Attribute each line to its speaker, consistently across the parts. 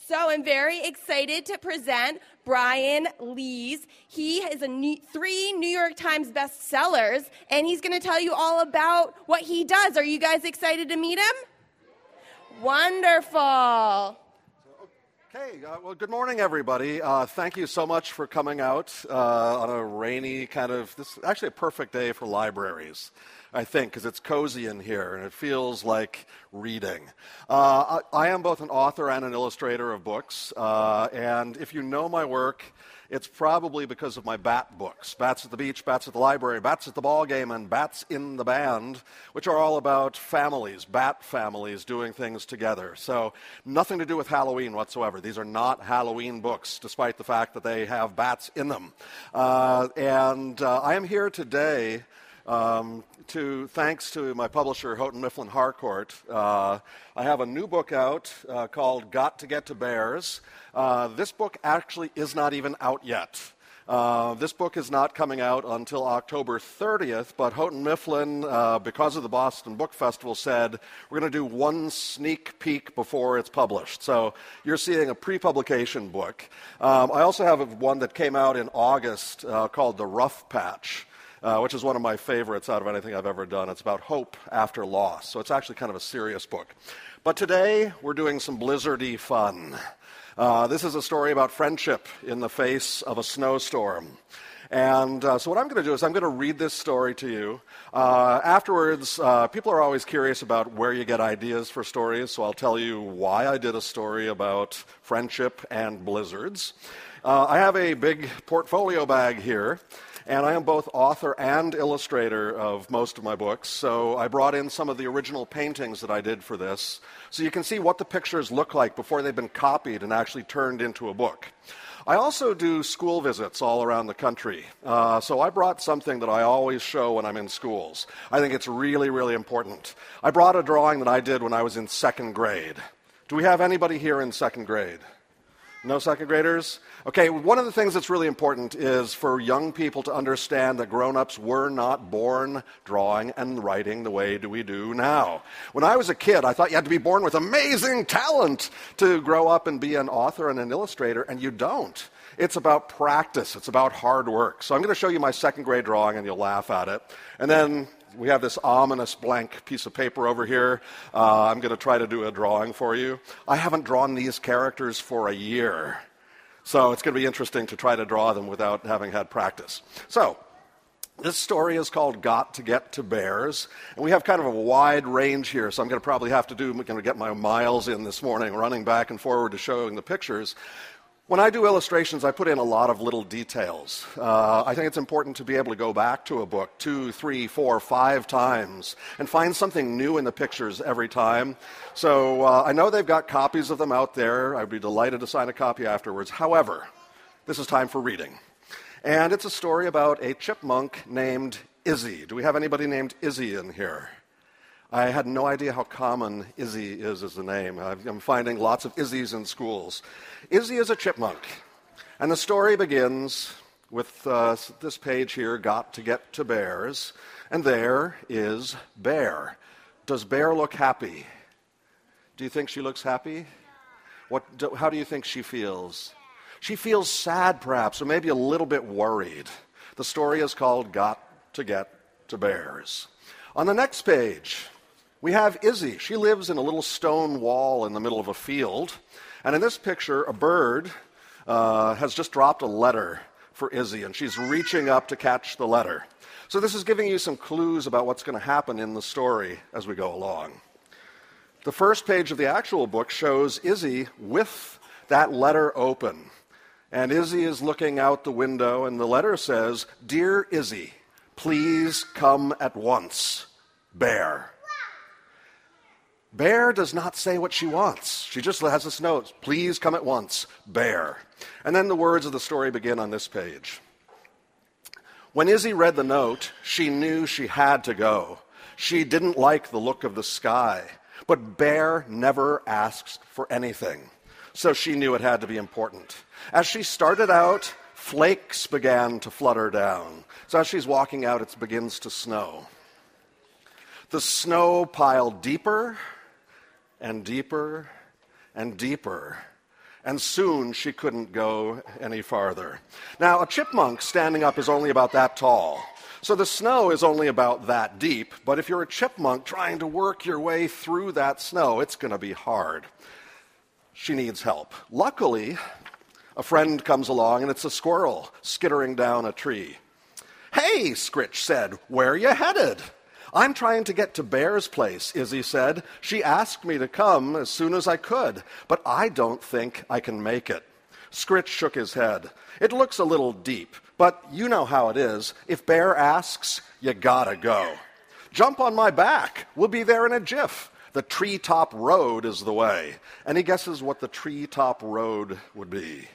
Speaker 1: So I'm very excited to present Brian Lees. He is 3 New York Times bestsellers, and he's going to tell you all about what he does. Are you guys excited to meet him? Wonderful.
Speaker 2: Okay, well, good morning, everybody. Thank you so much for coming out on a rainy this is actually a perfect day for libraries, I think, because it's cozy in here and it feels like reading. I am both an author and an illustrator of books, and if you know my work, it's probably because of my bat books, Bats at the Beach, Bats at the Library, Bats at the Ball Game, and Bats in the Band, which are all about families, bat families doing things together. So nothing to do with Halloween whatsoever. These are not Halloween books, despite the fact that they have bats in them. I am here today thanks to my publisher, Houghton Mifflin Harcourt. I have a new book out called Got to Get to Bears. This book actually is not even out yet. This book is not coming out until October 30th, but Houghton Mifflin, because of the Boston Book Festival, said we're going to do one sneak peek before it's published. So you're seeing a pre-publication book. I also have one that came out in August called The Rough Patch, which is one of my favorites out of anything I've ever done. It's about hope after loss, so it's actually kind of a serious book. But today, we're doing some blizzardy fun. This is a story about friendship in the face of a snowstorm. And so what I'm going to do is I'm going to read this story to you. Afterwards, people are always curious about where you get ideas for stories, so I'll tell you why I did a story about friendship and blizzards. I have a big portfolio bag here. And I am both author and illustrator of most of my books, so I brought in some of the original paintings that I did for this, so you can see what the pictures look like before they've been copied and actually turned into a book. I also do school visits all around the country, so I brought something that I always show when I'm in schools. I think it's really, really important. I brought a drawing that I did when I was in 2nd grade. Do we have anybody here in 2nd grade? No second graders? Okay, one of the things that's really important is for young people to understand that grown-ups were not born drawing and writing the way we do now. When I was a kid, I thought you had to be born with amazing talent to grow up and be an author and an illustrator, and you don't. It's about practice. It's about hard work. So I'm going to show you my 2nd grade drawing, and you'll laugh at it. And then we have this ominous blank piece of paper over here. I'm going to try to do a drawing for you. I haven't drawn these characters for a year, so it's going to be interesting to try to draw them without having had practice. So this story is called Got to Get to Bears, and we have kind of a wide range here, so I'm going to probably have to get my miles in this morning, running back and forward to showing the pictures. When I do illustrations, I put in a lot of little details. I think it's important to be able to go back to a book 2, 3, 4, 5 times and find something new in the pictures every time. So I know they've got copies of them out there. I'd be delighted to sign a copy afterwards. However, this is time for reading. And it's a story about a chipmunk named Izzy. Do we have anybody named Izzy in here? I had no idea how common Izzy is as a name. I'm finding lots of Izzy's in schools. Izzy is a chipmunk. And the story begins with this page here, Got to Get to Bears. And there is Bear. Does Bear look happy? Do you think she looks happy? How do you think she feels? She feels sad, perhaps, or maybe a little bit worried. The story is called Got to Get to Bears. On the next page, we have Izzy. She lives in a little stone wall in the middle of a field. And in this picture, a bird has just dropped a letter for Izzy, and she's reaching up to catch the letter. So this is giving you some clues about what's going to happen in the story as we go along. The first page of the actual book shows Izzy with that letter open. And Izzy is looking out the window, and the letter says, "Dear Izzy, please come at once. Bear." Bear does not say what she wants. She just has this note, "Please come at once, Bear." And then the words of the story begin on this page. When Izzy read the note, she knew she had to go. She didn't like the look of the sky, but Bear never asks for anything, so she knew it had to be important. As she started out, flakes began to flutter down. So as she's walking out, it begins to snow. The snow piled deeper and deeper and deeper. and soon she couldn't go any farther. Now, a chipmunk standing up is only about that tall, so the snow is only about that deep, but if you're a chipmunk trying to work your way through that snow, it's going to be hard. She needs help. Luckily, a friend comes along, and it's a squirrel skittering down a tree. "Hey," Scritch said, "where are you headed?" "I'm trying to get to Bear's place," Izzy said. "She asked me to come as soon as I could, but I don't think I can make it." Scritch shook his head. "It looks a little deep, but you know how it is. If Bear asks, you gotta go." "Jump on my back. We'll be there in a jiff. The treetop road is the way." And he guesses what the treetop road would be.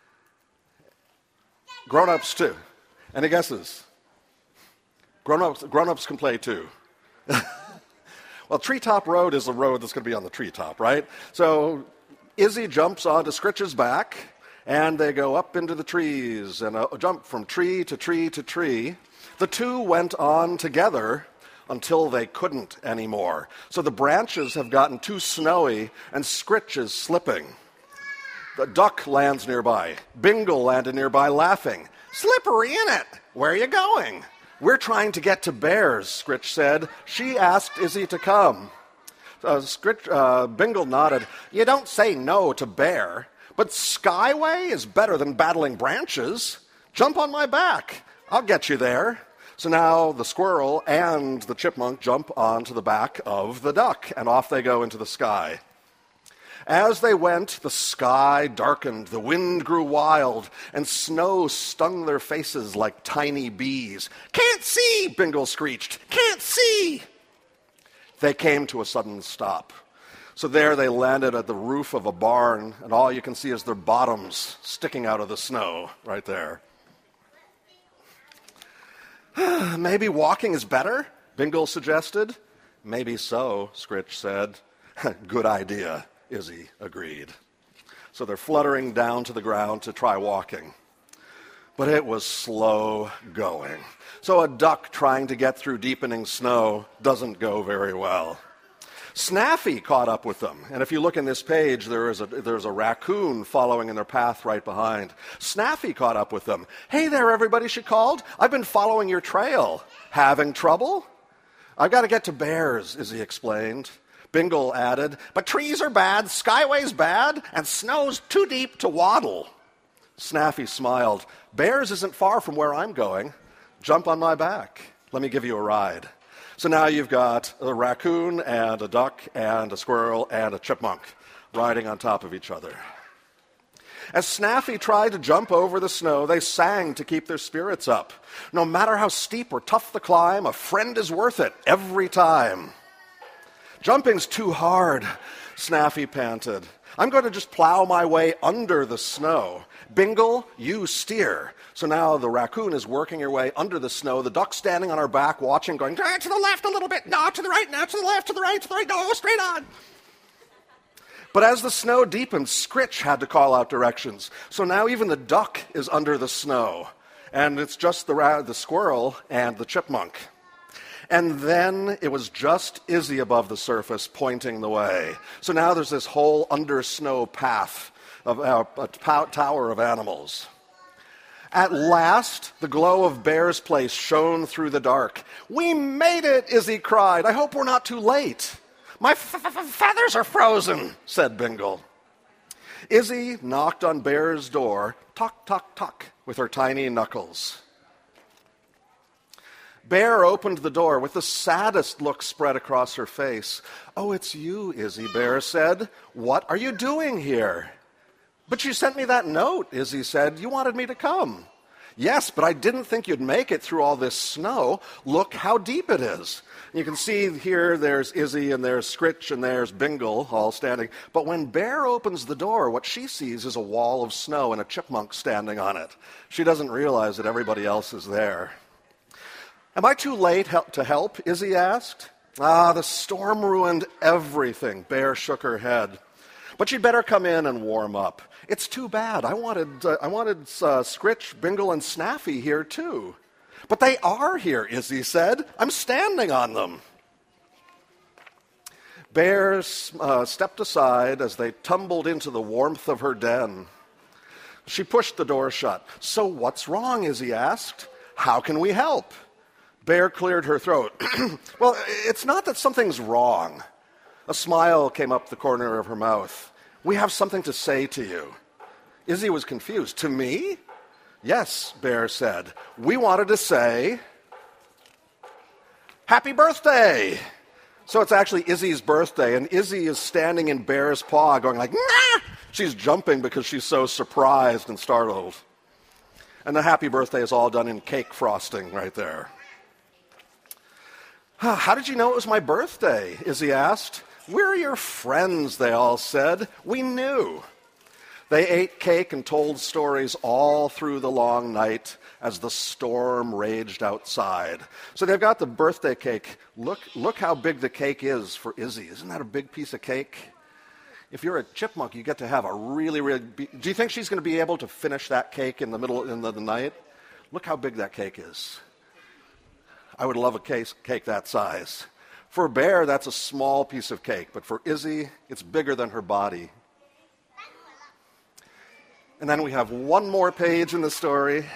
Speaker 2: Grown-ups, too. Any guesses? Grown-ups can play, too. Well, Treetop Road is the road that's going to be on the treetop, right? So Izzy jumps onto Scritch's back, and they go up into the trees and jump from tree to tree to tree. The two went on together until they couldn't anymore. So the branches have gotten too snowy, and Scritch is slipping. The duck lands nearby. Bingle landed nearby laughing. "Slippery, innit? Where are you going?" "We're trying to get to Bear's," Scritch said. "She asked Izzy to come." Bingle nodded. "You don't say no to Bear, but Skyway is better than battling branches. Jump on my back. I'll get you there." So now the squirrel and the chipmunk jump onto the back of the duck, and off they go into the sky. As they went, the sky darkened, the wind grew wild, and snow stung their faces like tiny bees. "Can't see!" Bingle screeched. "Can't see!" They came to a sudden stop. So there they landed at the roof of a barn, and all you can see is their bottoms sticking out of the snow right there. "Maybe walking is better?" Bingle suggested. "Maybe so," Scritch said. "Good idea," Izzy agreed. So they're fluttering down to the ground to try walking. But it was slow going. So a duck trying to get through deepening snow doesn't go very well. Snaffy caught up with them. And if you look in this page, there's a raccoon following in their path right behind. Snaffy caught up with them. "Hey there, everybody," she called. "I've been following your trail. Having trouble?" "I've got to get to Bear's," Izzy explained. Bingle added, "But trees are bad, Skyway's bad, and snow's too deep to waddle." Snaffy smiled. "Bear's isn't far from where I'm going. Jump on my back. Let me give you a ride." So now you've got a raccoon and a duck and a squirrel and a chipmunk riding on top of each other. As Snaffy tried to jump over the snow, they sang to keep their spirits up. "No matter how steep or tough the climb, a friend is worth it every time." "Jumping's too hard," Snaffy panted. "I'm going to just plow my way under the snow. Bingle, you steer." So now the raccoon is working her way under the snow, the duck standing on her back watching, going, "To the left a little bit, no, to the right, now to the left, to the right, no, straight on." But as the snow deepened, Scritch had to call out directions. So now even the duck is under the snow, and it's just the squirrel and the chipmunk. And then it was just Izzy above the surface pointing the way. So now there's this whole under snow path of a tower of animals. At last, the glow of Bear's place shone through the dark. "We made it," Izzy cried. "I hope we're not too late." "My feathers are frozen," said Bingle. Izzy knocked on Bear's door, tock, tock, tock, with her tiny knuckles. Bear opened the door with the saddest look spread across her face. "Oh, it's you, Izzy," Bear said. "What are you doing here?" "But you sent me that note," Izzy said. "You wanted me to come." "Yes, but I didn't think you'd make it through all this snow. Look how deep it is." You can see here there's Izzy and there's Scritch and there's Bingle all standing. But when Bear opens the door, what she sees is a wall of snow and a chipmunk standing on it. She doesn't realize that everybody else is there. "Am I too late to help?" Izzy asked. The storm ruined everything." Bear shook her head. "But you'd better come in and warm up. It's too bad. I wanted Scritch, Bingle, and Snaffy here too." "But they are here," Izzy said. "I'm standing on them." Bear stepped aside as they tumbled into the warmth of her den. She pushed the door shut. "So what's wrong?" Izzy asked. "How can we help?" Bear cleared her throat. "Well, it's not that something's wrong." A smile came up the corner of her mouth. "We have something to say to you." Izzy was confused. "To me?" "Yes," Bear said. "We wanted to say, happy birthday!" So it's actually Izzy's birthday, and Izzy is standing in Bear's paw going like, "Nah!" She's jumping because she's so surprised and startled. And the happy birthday is all done in cake frosting right there. "How did you know it was my birthday?" Izzy asked. "We're your friends," they all said. "We knew." They ate cake and told stories all through the long night as the storm raged outside. So they've got the birthday cake. Look how big the cake is for Izzy. Isn't that a big piece of cake? If you're a chipmunk, you get to have a really, really big... Do you think she's going to be able to finish that cake in the middle of the night? Look how big that cake is. I would love a cake that size. For Bear, that's a small piece of cake, but for Izzy, it's bigger than her body. And then we have one more page in the story.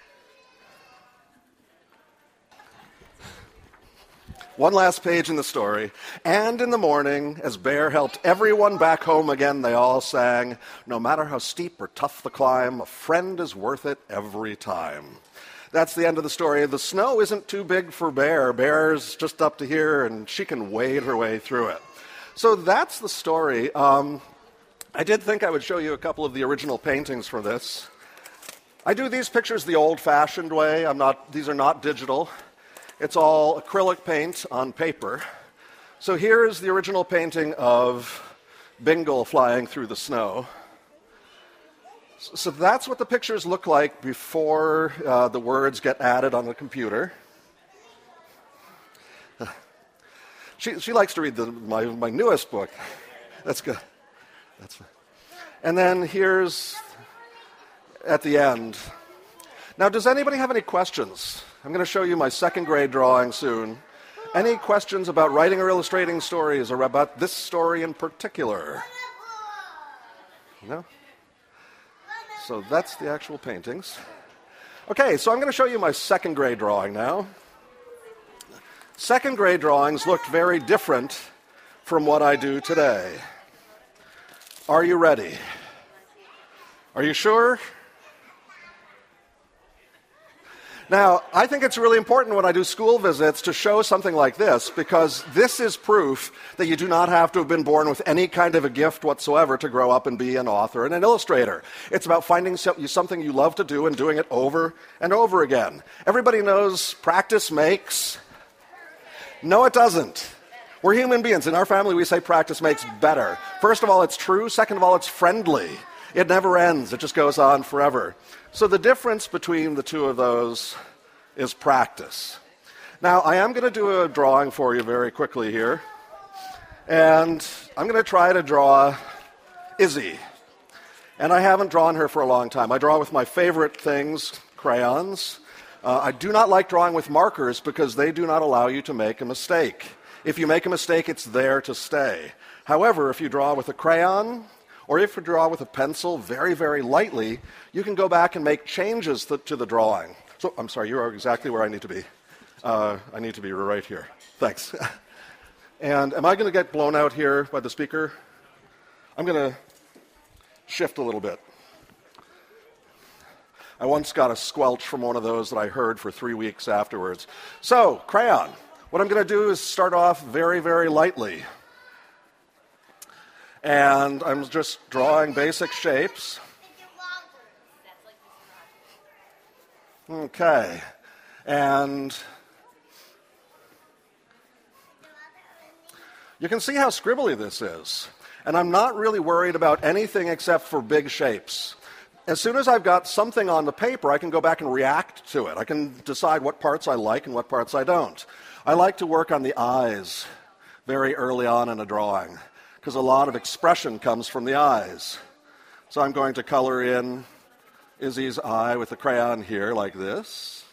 Speaker 2: One last page in the story. And in the morning, as Bear helped everyone back home again, they all sang, "No matter how steep or tough the climb, a friend is worth it every time." That's the end of the story. The snow isn't too big for Bear. Bear's just up to here, and she can wade her way through it. So that's the story. I did think I would show you a couple of the original paintings for this. I do these pictures the old-fashioned way. These are not digital. It's all acrylic paint on paper. So here's the original painting of Bingle flying through the snow. So that's what the pictures look like before the words get added on the computer. She likes to read my newest book. That's good. And then here's at the end. Now, does anybody have any questions? I'm going to show you my second grade drawing soon. Any questions about writing or illustrating stories or about this story in particular? No? So that's the actual paintings. Okay, so I'm going to show you my second grade drawing now. Second grade drawings looked very different from what I do today. Are you ready? Are you sure? Now, I think it's really important when I do school visits to show something like this, because this is proof that you do not have to have been born with any kind of a gift whatsoever to grow up and be an author and an illustrator. It's about finding something you love to do and doing it over and over again. Everybody knows practice makes... No, it doesn't. We're human beings. In our family, we say practice makes better. First of all, it's true. Second of all, it's friendly. It never ends. It just goes on forever. So the difference between the two of those is practice. Now, I am going to do a drawing for you very quickly here. And I'm going to try to draw Izzy. And I haven't drawn her for a long time. I draw with my favorite things, crayons. I do not like drawing with markers because they do not allow you to make a mistake. If you make a mistake, it's there to stay. However, if you draw with a crayon, or if you draw with a pencil very, very lightly, you can go back and make changes to the drawing. So, I'm sorry, you are exactly where I need to be. I need to be right here. Thanks. And am I going to get blown out here by the speaker? I'm going to shift a little bit. I once got a squelch from one of those that I heard for 3 weeks afterwards. So, crayon. What I'm going to do is start off very, very lightly. And I'm just drawing basic shapes. Okay. And you can see how scribbly this is. And I'm not really worried about anything except for big shapes. As soon as I've got something on the paper, I can go back and react to it. I can decide what parts I like and what parts I don't. I like to work on the eyes very early on in a drawing, because a lot of expression comes from the eyes. So I'm going to color in Izzy's eye with a crayon here like this.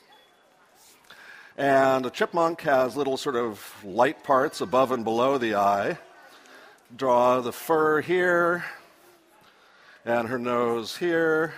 Speaker 2: And a chipmunk has little sort of light parts above and below the eye. draw the fur here, and her nose here.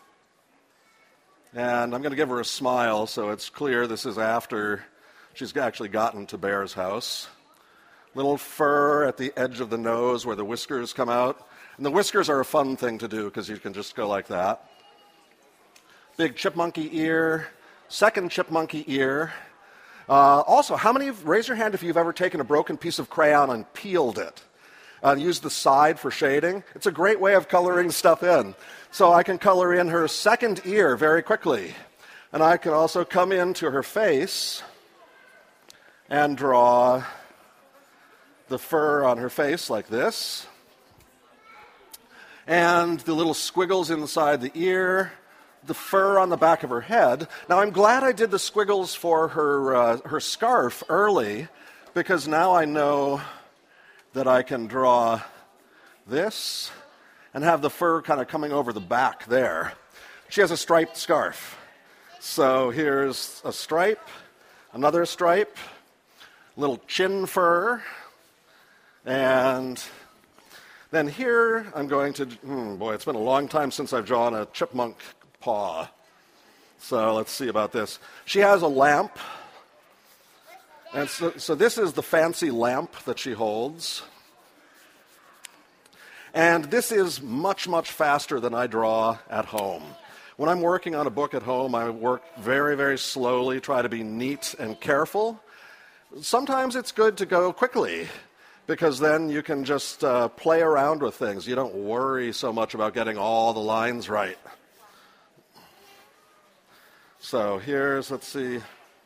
Speaker 2: And I'm going to give her a smile so it's clear this is after she's actually gotten to Bear's house. Little fur at the edge of the nose where the whiskers come out. And the whiskers are a fun thing to do because you can just go like that. Big chipmunky ear, second chipmunky ear. Also, how many raise your hand if you've ever taken a broken piece of crayon and peeled it? Used the side for shading. It's a great way of coloring stuff in. So I can color in her second ear very quickly. And I can also come into her face and draw the fur on her face like this. And the little squiggles inside the ear, the fur on the back of her head. Now, I'm glad I did the squiggles for her scarf early, because now I know that I can draw this and have the fur kind of coming over the back there. She has a striped scarf. So here's a stripe, another stripe, little chin fur, and then here I'm going to, boy, it's been a long time since I've drawn a chipmunk paw. So let's see about this. She has a lamp. And so this is the fancy lamp that she holds. And this is much, much faster than I draw at home. When I'm working on a book at home, I work very, very slowly, try to be neat and careful. Sometimes it's good to go quickly, because then you can just play around with things. You don't worry so much about getting all the lines right. So here's, let's see.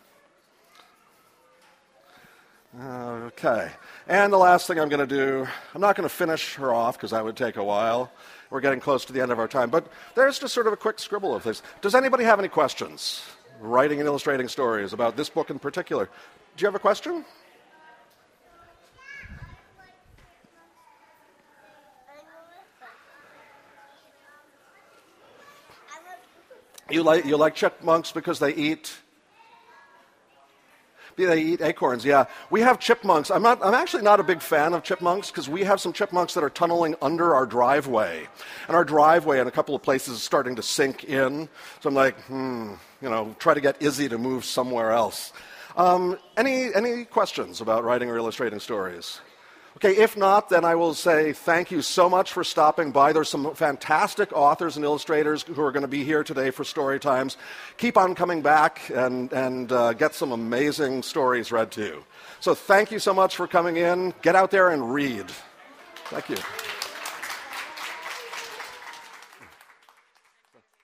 Speaker 2: Okay. And the last thing I'm going to do, I'm not going to finish her off because that would take a while. We're getting close to the end of our time. But there's just sort of a quick scribble of this. Does anybody have any questions? Writing and illustrating stories about this book in particular. Do you have a question? You like chipmunks because they eat acorns, yeah. We have chipmunks. I'm actually not a big fan of chipmunks because we have some chipmunks that are tunneling under our driveway. And our driveway in a couple of places is starting to sink in. So I'm like, try to get Izzy to move somewhere else. Any questions about writing or illustrating stories? Okay, if not, then I will say thank you so much for stopping by. There's some fantastic authors and illustrators who are going to be here today for story times. Keep on coming back and get some amazing stories read to you. So thank you so much for coming in. Get out there and read. Thank you.